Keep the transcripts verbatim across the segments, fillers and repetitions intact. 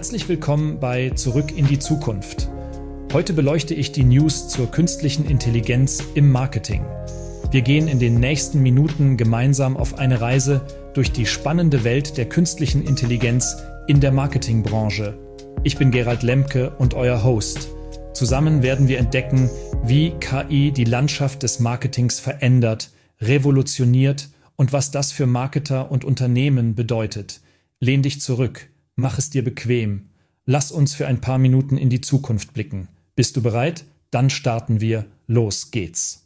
Herzlich willkommen bei Zurück in die Zukunft. Heute beleuchte ich die News zur künstlichen Intelligenz im Marketing. Wir gehen in den nächsten Minuten gemeinsam auf eine Reise durch die spannende Welt der künstlichen Intelligenz in der Marketingbranche. Ich bin Gerald Lemke und euer Host. Zusammen werden wir entdecken, wie K I die Landschaft des Marketings verändert, revolutioniert und was das für Marketer und Unternehmen bedeutet. Lehn dich zurück, mach es dir bequem. Lass uns für ein paar Minuten in die Zukunft blicken. Bist du bereit? Dann starten wir. Los geht's.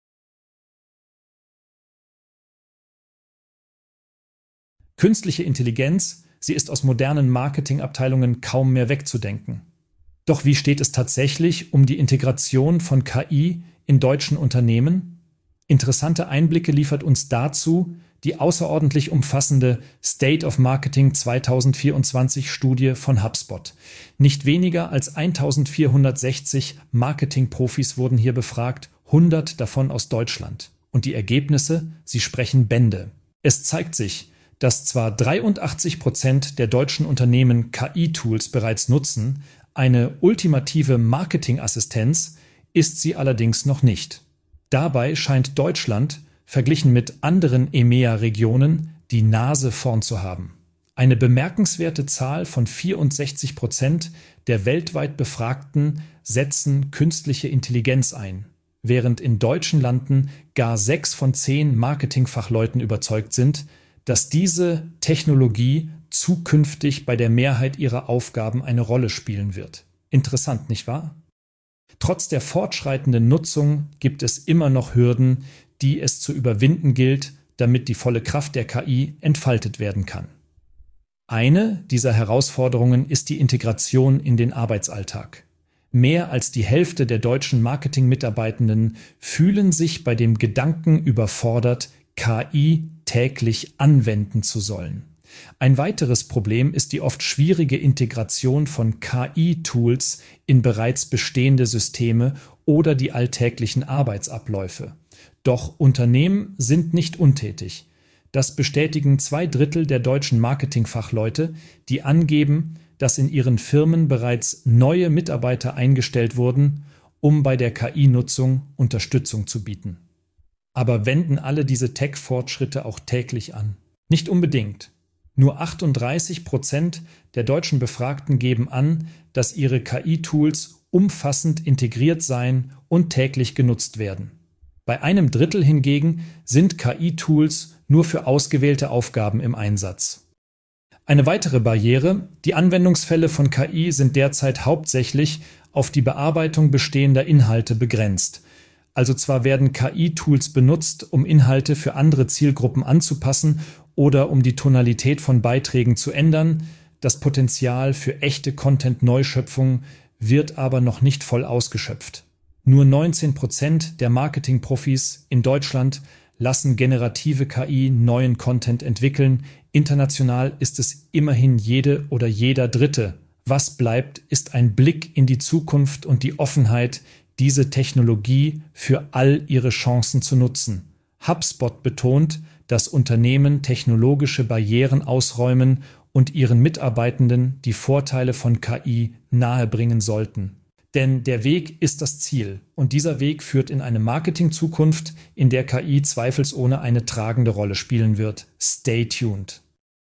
Künstliche Intelligenz, sie ist aus modernen Marketingabteilungen kaum mehr wegzudenken. Doch wie steht es tatsächlich um die Integration von K I in deutschen Unternehmen? Interessante Einblicke liefert uns dazu die außerordentlich umfassende State of Marketing zwanzig vierundzwanzig Studie von HubSpot. Nicht weniger als eintausendvierhundertsechzig Marketingprofis wurden hier befragt, hundert davon aus Deutschland. Und die Ergebnisse, sie sprechen Bände. Es zeigt sich, dass zwar dreiundachtzig Prozent der deutschen Unternehmen K I-Tools bereits nutzen, eine ultimative Marketingassistenz ist sie allerdings noch nicht. Dabei scheint Deutschland, verglichen mit anderen E M E A-Regionen, die Nase vorn zu haben. Eine bemerkenswerte Zahl von vierundsechzig Prozent der weltweit Befragten setzen künstliche Intelligenz ein, während in deutschen Landen gar sechs von zehn Marketingfachleuten überzeugt sind, dass diese Technologie zukünftig bei der Mehrheit ihrer Aufgaben eine Rolle spielen wird. Interessant, nicht wahr? Trotz der fortschreitenden Nutzung gibt es immer noch Hürden, die es zu überwinden gilt, damit die volle Kraft der K I entfaltet werden kann. Eine dieser Herausforderungen ist die Integration in den Arbeitsalltag. Mehr als die Hälfte der deutschen Marketing-Mitarbeitenden fühlen sich bei dem Gedanken überfordert, K I täglich anwenden zu sollen. Ein weiteres Problem ist die oft schwierige Integration von K I-Tools in bereits bestehende Systeme oder die alltäglichen Arbeitsabläufe. Doch Unternehmen sind nicht untätig. Das bestätigen zwei Drittel der deutschen Marketingfachleute, die angeben, dass in ihren Firmen bereits neue Mitarbeiter eingestellt wurden, um bei der K I-Nutzung Unterstützung zu bieten. Aber wenden alle diese Tech-Fortschritte auch täglich an? Nicht unbedingt. Nur achtunddreißig Prozent der deutschen Befragten geben an, dass ihre K I-Tools umfassend integriert seien und täglich genutzt werden. Bei einem Drittel hingegen sind K I-Tools nur für ausgewählte Aufgaben im Einsatz. Eine weitere Barriere: Die Anwendungsfälle von K I sind derzeit hauptsächlich auf die Bearbeitung bestehender Inhalte begrenzt. Also zwar werden K I-Tools benutzt, um Inhalte für andere Zielgruppen anzupassen oder um die Tonalität von Beiträgen zu ändern, das Potenzial für echte Content-Neuschöpfung wird aber noch nicht voll ausgeschöpft. Nur neunzehn Prozent der Marketingprofis in Deutschland lassen generative K I neuen Content entwickeln. International ist es immerhin jede oder jeder Dritte. Was bleibt, ist ein Blick in die Zukunft und die Offenheit, diese Technologie für all ihre Chancen zu nutzen. HubSpot betont, dass Unternehmen technologische Barrieren ausräumen und ihren Mitarbeitenden die Vorteile von K I nahebringen sollten. Denn der Weg ist das Ziel und dieser Weg führt in eine Marketing-Zukunft, in der K I zweifelsohne eine tragende Rolle spielen wird. Stay tuned.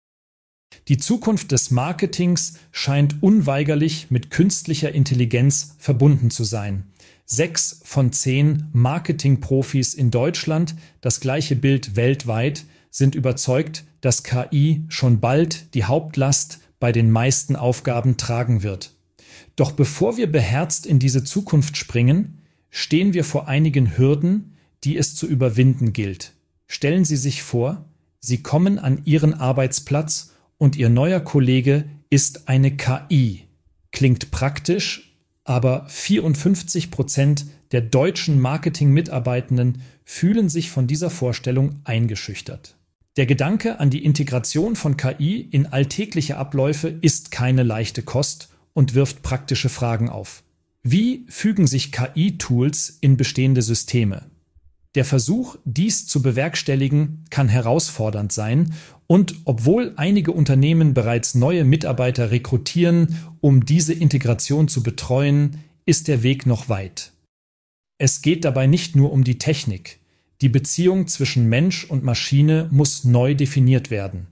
Die Zukunft des Marketings scheint unweigerlich mit künstlicher Intelligenz verbunden zu sein. Sechs von zehn Marketingprofis in Deutschland, das gleiche Bild weltweit, sind überzeugt, dass K I schon bald die Hauptlast bei den meisten Aufgaben tragen wird. Doch bevor wir beherzt in diese Zukunft springen, stehen wir vor einigen Hürden, die es zu überwinden gilt. Stellen Sie sich vor, Sie kommen an Ihren Arbeitsplatz und Ihr neuer Kollege ist eine K I. Klingt praktisch, aber vierundfünfzig Prozent der deutschen Marketing-Mitarbeitenden fühlen sich von dieser Vorstellung eingeschüchtert. Der Gedanke an die Integration von K I in alltägliche Abläufe ist keine leichte Kost und wirft praktische Fragen auf. Wie fügen sich K I-Tools in bestehende Systeme? Der Versuch, dies zu bewerkstelligen, kann herausfordernd sein und obwohl einige Unternehmen bereits neue Mitarbeiter rekrutieren, um diese Integration zu betreuen, ist der Weg noch weit. Es geht dabei nicht nur um die Technik. Die Beziehung zwischen Mensch und Maschine muss neu definiert werden.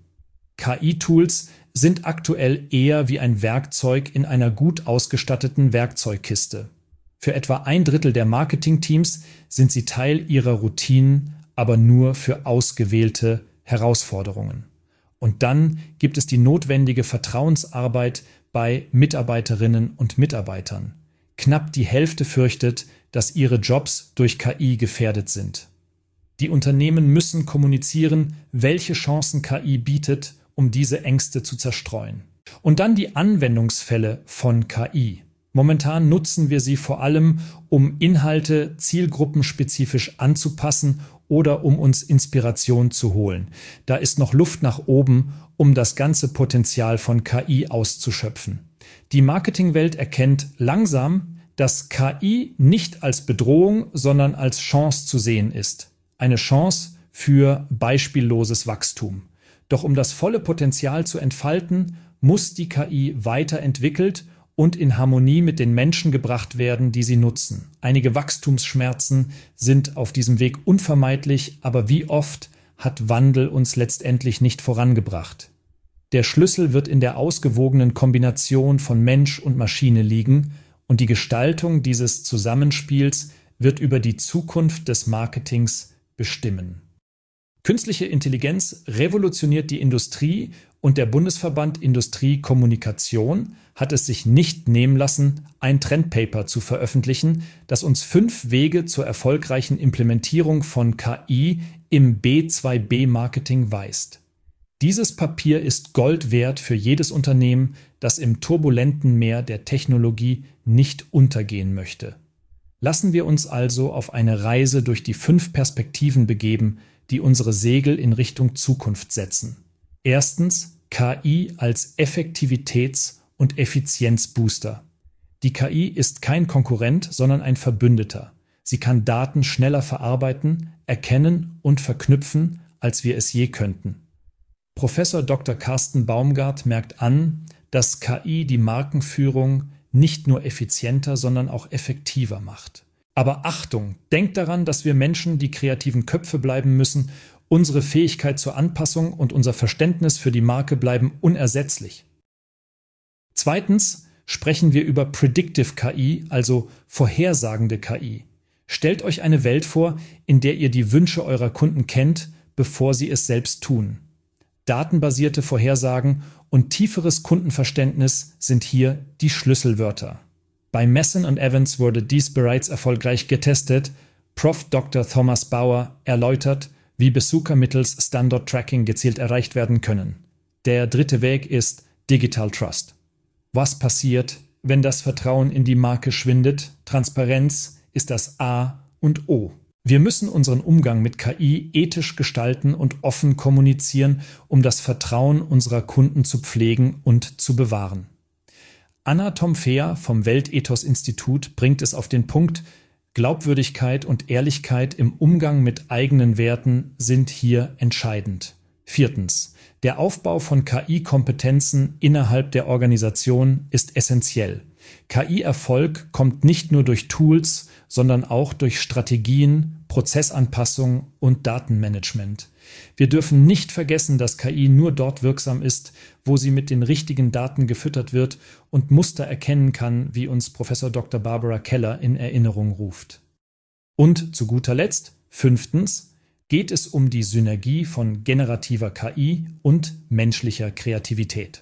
K I-Tools sind aktuell eher wie ein Werkzeug in einer gut ausgestatteten Werkzeugkiste. Für etwa ein Drittel der Marketingteams sind sie Teil ihrer Routinen, aber nur für ausgewählte Herausforderungen. Und dann gibt es die notwendige Vertrauensarbeit bei Mitarbeiterinnen und Mitarbeitern. Knapp die Hälfte fürchtet, dass ihre Jobs durch K I gefährdet sind. Die Unternehmen müssen kommunizieren, welche Chancen K I bietet, um diese Ängste zu zerstreuen. Und dann die Anwendungsfälle von K I. Momentan nutzen wir sie vor allem, um Inhalte zielgruppenspezifisch anzupassen oder um uns Inspiration zu holen. Da ist noch Luft nach oben, um das ganze Potenzial von K I auszuschöpfen. Die Marketingwelt erkennt langsam, dass K I nicht als Bedrohung, sondern als Chance zu sehen ist. Eine Chance für beispielloses Wachstum. Doch um das volle Potenzial zu entfalten, muss die K I weiterentwickelt und in Harmonie mit den Menschen gebracht werden, die sie nutzen. Einige Wachstumsschmerzen sind auf diesem Weg unvermeidlich, aber wie oft hat Wandel uns letztendlich nicht vorangebracht? Der Schlüssel wird in der ausgewogenen Kombination von Mensch und Maschine liegen und die Gestaltung dieses Zusammenspiels wird über die Zukunft des Marketings bestimmen. Künstliche Intelligenz revolutioniert die Industrie und der Bundesverband Industrie-Kommunikation hat es sich nicht nehmen lassen, ein Trendpaper zu veröffentlichen, das uns fünf Wege zur erfolgreichen Implementierung von K I im B zwei B-Marketing weist. Dieses Papier ist Gold wert für jedes Unternehmen, das im turbulenten Meer der Technologie nicht untergehen möchte. Lassen wir uns also auf eine Reise durch die fünf Perspektiven begeben, die unsere Segel in Richtung Zukunft setzen. Erstens K I als Effektivitäts- und Effizienzbooster. Die K I ist kein Konkurrent, sondern ein Verbündeter. Sie kann Daten schneller verarbeiten, erkennen und verknüpfen, als wir es je könnten. Professor Doktor Carsten Baumgart merkt an, dass K I die Markenführung nicht nur effizienter, sondern auch effektiver macht. Aber Achtung, denkt daran, dass wir Menschen die kreativen Köpfe bleiben müssen, unsere Fähigkeit zur Anpassung und unser Verständnis für die Marke bleiben unersetzlich. Zweitens sprechen wir über Predictive K I, also vorhersagende K I. Stellt euch eine Welt vor, in der ihr die Wünsche eurer Kunden kennt, bevor sie es selbst tun. Datenbasierte Vorhersagen und tieferes Kundenverständnis sind hier die Schlüsselwörter. Bei Masson und Evans wurde dies bereits erfolgreich getestet. Professor Doktor Thomas Bauer erläutert, wie Besucher mittels Standard Tracking gezielt erreicht werden können. Der dritte Weg ist Digital Trust. Was passiert, wenn das Vertrauen in die Marke schwindet? Transparenz ist das A und O. Wir müssen unseren Umgang mit K I ethisch gestalten und offen kommunizieren, um das Vertrauen unserer Kunden zu pflegen und zu bewahren. Anna Tom Fehr vom Weltethos-Institut bringt es auf den Punkt, Glaubwürdigkeit und Ehrlichkeit im Umgang mit eigenen Werten sind hier entscheidend. Viertens. Der Aufbau von K I-Kompetenzen innerhalb der Organisation ist essentiell. K I-Erfolg kommt nicht nur durch Tools, sondern auch durch Strategien, Prozessanpassung und Datenmanagement. Wir dürfen nicht vergessen, dass K I nur dort wirksam ist, wo sie mit den richtigen Daten gefüttert wird und Muster erkennen kann, wie uns Professor Doktor Barbara Keller in Erinnerung ruft. Und zu guter Letzt, fünftens, geht es um die Synergie von generativer K I und menschlicher Kreativität.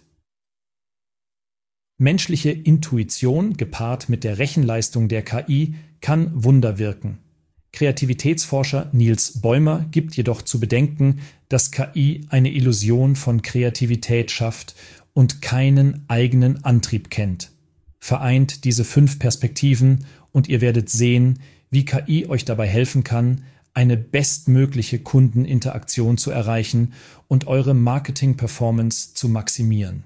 Menschliche Intuition gepaart mit der Rechenleistung der K I kann Wunder wirken. Kreativitätsforscher Niels Bäumer gibt jedoch zu bedenken, dass K I eine Illusion von Kreativität schafft und keinen eigenen Antrieb kennt. Vereint diese fünf Perspektiven und ihr werdet sehen, wie K I euch dabei helfen kann, eine bestmögliche Kundeninteraktion zu erreichen und eure Marketing-Performance zu maximieren.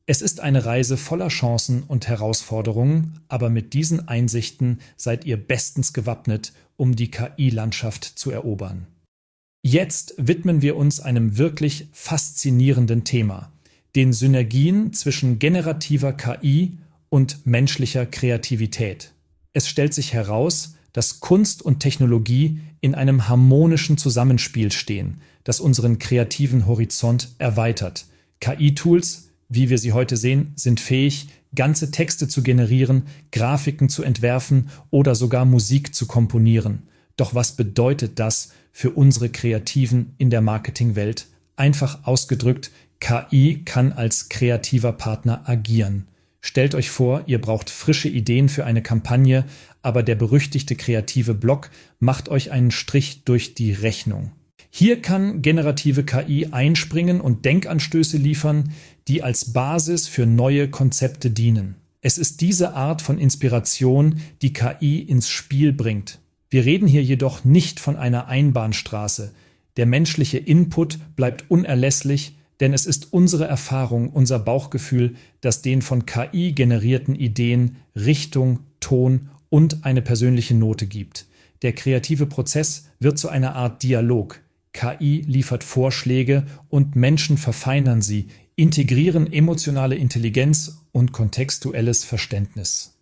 Es ist eine Reise voller Chancen und Herausforderungen, aber mit diesen Einsichten seid ihr bestens gewappnet, um die K I-Landschaft zu erobern. Jetzt widmen wir uns einem wirklich faszinierenden Thema, den Synergien zwischen generativer K I und menschlicher Kreativität. Es stellt sich heraus, dass Kunst und Technologie in einem harmonischen Zusammenspiel stehen, das unseren kreativen Horizont erweitert. K I-Tools, wie wir sie heute sehen, sind fähig, ganze Texte zu generieren, Grafiken zu entwerfen oder sogar Musik zu komponieren. Doch was bedeutet das für unsere Kreativen in der Marketingwelt? Einfach ausgedrückt, K I kann als kreativer Partner agieren. Stellt euch vor, ihr braucht frische Ideen für eine Kampagne, aber der berüchtigte kreative Block macht euch einen Strich durch die Rechnung. Hier kann generative K I einspringen und Denkanstöße liefern, die als Basis für neue Konzepte dienen. Es ist diese Art von Inspiration, die K I ins Spiel bringt. Wir reden hier jedoch nicht von einer Einbahnstraße. Der menschliche Input bleibt unerlässlich, denn es ist unsere Erfahrung, unser Bauchgefühl, das den von K I generierten Ideen Richtung, Ton und eine persönliche Note gibt. Der kreative Prozess wird zu einer Art Dialog. K I liefert Vorschläge und Menschen verfeinern sie, integrieren emotionale Intelligenz und kontextuelles Verständnis.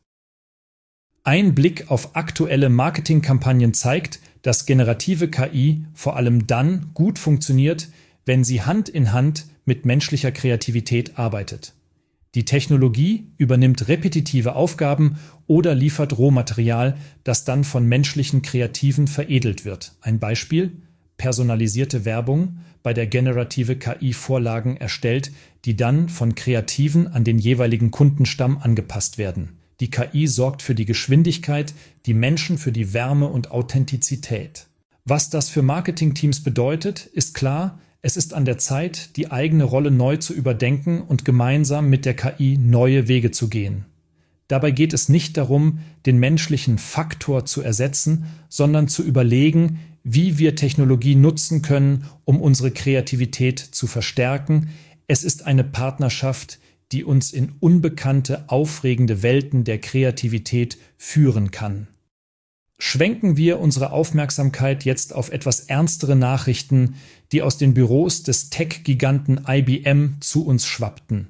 Ein Blick auf aktuelle Marketingkampagnen zeigt, dass generative K I vor allem dann gut funktioniert, wenn sie Hand in Hand mit menschlicher Kreativität arbeitet. Die Technologie übernimmt repetitive Aufgaben oder liefert Rohmaterial, das dann von menschlichen Kreativen veredelt wird. Ein Beispiel: personalisierte Werbung, bei der generative K I Vorlagen erstellt, die dann von Kreativen an den jeweiligen Kundenstamm angepasst werden. Die K I sorgt für die Geschwindigkeit, die Menschen für die Wärme und Authentizität. Was das für Marketingteams bedeutet, ist klar: Es ist an der Zeit, die eigene Rolle neu zu überdenken und gemeinsam mit der K I neue Wege zu gehen. Dabei geht es nicht darum, den menschlichen Faktor zu ersetzen, sondern zu überlegen, wie wir Technologie nutzen können, um unsere Kreativität zu verstärken. Es ist eine Partnerschaft, die uns in unbekannte, aufregende Welten der Kreativität führen kann. Schwenken wir unsere Aufmerksamkeit jetzt auf etwas ernstere Nachrichten, die aus den Büros des Tech-Giganten I B M zu uns schwappten.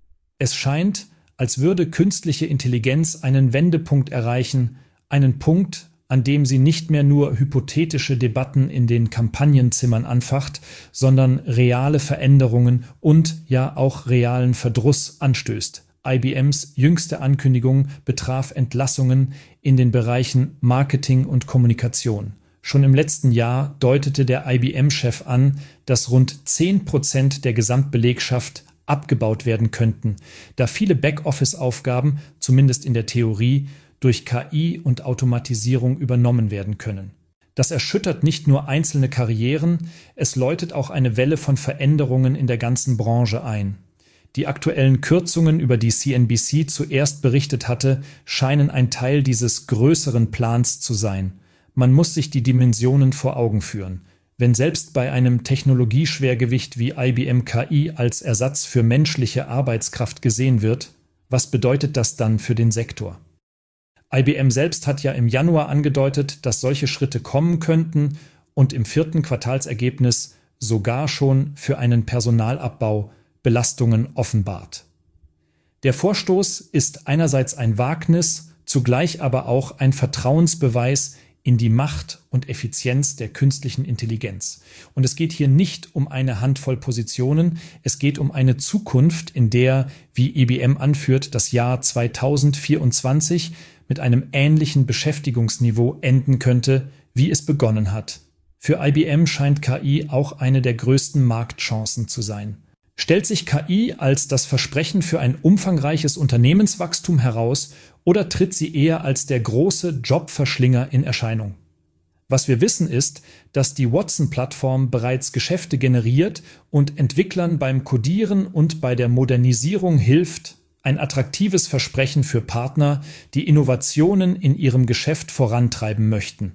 Es scheint, als würde künstliche Intelligenz einen Wendepunkt erreichen, einen Punkt, an dem sie nicht mehr nur hypothetische Debatten in den Kampagnenzimmern anfacht, sondern reale Veränderungen und ja auch realen Verdruss anstößt. I B Ms jüngste Ankündigung betraf Entlassungen in den Bereichen Marketing und Kommunikation. Schon im letzten Jahr deutete der I B M-Chef an, dass rund zehn Prozent der Gesamtbelegschaft abgebaut werden könnten, da viele Backoffice-Aufgaben, zumindest in der Theorie, durch K I und Automatisierung übernommen werden können. Das erschüttert nicht nur einzelne Karrieren, es läutet auch eine Welle von Veränderungen in der ganzen Branche ein. Die aktuellen Kürzungen, über die C N B C zuerst berichtet hatte, scheinen ein Teil dieses größeren Plans zu sein. Man muss sich die Dimensionen vor Augen führen. Wenn selbst bei einem Technologieschwergewicht wie I B M K I als Ersatz für menschliche Arbeitskraft gesehen wird, was bedeutet das dann für den Sektor? I B M selbst hat ja im Januar angedeutet, dass solche Schritte kommen könnten und im vierten Quartalsergebnis sogar schon für einen Personalabbau Belastungen offenbart. Der Vorstoß ist einerseits ein Wagnis, zugleich aber auch ein Vertrauensbeweis in die Macht und Effizienz der künstlichen Intelligenz. Und es geht hier nicht um eine Handvoll Positionen, es geht um eine Zukunft, in der, wie I B M anführt, das Jahr zweitausendvierundzwanzig mit einem ähnlichen Beschäftigungsniveau enden könnte, wie es begonnen hat. Für I B M scheint K I auch eine der größten Marktchancen zu sein. Stellt sich K I als das Versprechen für ein umfangreiches Unternehmenswachstum heraus oder tritt sie eher als der große Jobverschlinger in Erscheinung? Was wir wissen ist, dass die Watson-Plattform bereits Geschäfte generiert und Entwicklern beim Codieren und bei der Modernisierung hilft, ein attraktives Versprechen für Partner, die Innovationen in ihrem Geschäft vorantreiben möchten.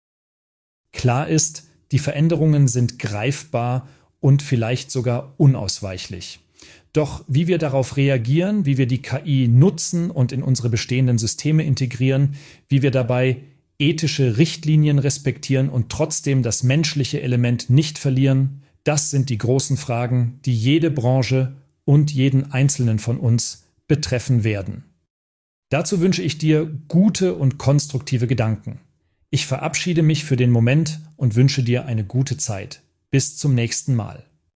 Klar ist, die Veränderungen sind greifbar und vielleicht sogar unausweichlich. Doch wie wir darauf reagieren, wie wir die K I nutzen und in unsere bestehenden Systeme integrieren, wie wir dabei ethische Richtlinien respektieren und trotzdem das menschliche Element nicht verlieren, das sind die großen Fragen, die jede Branche und jeden Einzelnen von uns betreffen werden. Dazu wünsche ich dir gute und konstruktive Gedanken. Ich verabschiede mich für den Moment und wünsche dir eine gute Zeit. Bis zum nächsten Mal.